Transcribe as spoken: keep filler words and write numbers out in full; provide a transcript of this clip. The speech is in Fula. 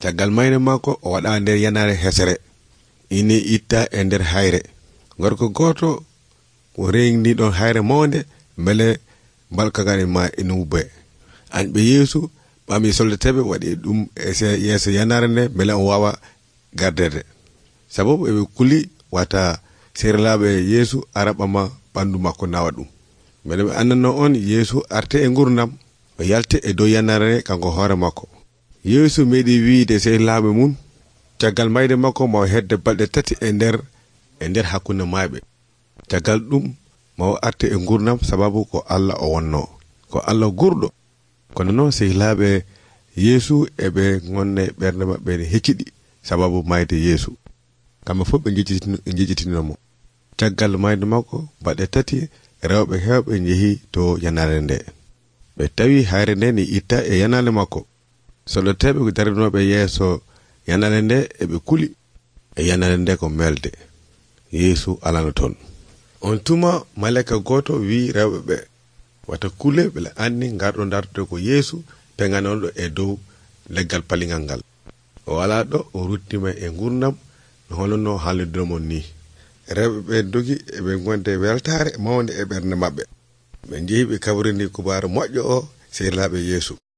caggal mayde makko o waɗa nder yanare hesere ini itta e nder hayre gorko goto o reyni ɗon hayre mawde bele balkagani ma ina wubbe anɓe yeesu ɓami soldateɓe waɗi ɗum e yeeso yanare nde bele on wawa gardede sababu eɓe kuli wata serlaɓe yeesu araɓama ɓandu makko nawa ɗum bele ɓe annano on yeesu arte e gurdam o yalte e dow yanare kanko hoore makko yeesu meɗi wiide serlaɓe mum caggal mayde makko maw hedde balɗe tati e nder e nder hakkunde mayɓe caggal ɗum maw arte e gurdam sababu ko Allah o wonno ko Allah gurɗo kono noon sehilaɓe yeesu eɓe gonne ɓernde maɓɓe ne hecciɗi sababu mayde yeesu kamɓe fof ɓe jejjitinimo caggal mayde makko balɗe tati rewɓe hewɓe jeehi to yanare nde ɓe tawi hayre nde ni itta e yanale makko soldateɓe ko darinoɓe yeeso yanale nde eɓe kuli e yanale nde ko melde yeesu alano toon on tuma maleka goto wi rewɓe ɓe wata kule ɓe andi garɗo dartude ko yeesu peganolɗo e dow leggal palingal ngal o wala ɗo o ruttima e gurdam no holno haalirdomon ni rewɓe ɓe dogi eɓe gonde weltare mawde e ɓernde maɓɓe ɓe jeehi ɓe kawrini kubaru moƴƴo o sehilaɓe yeesu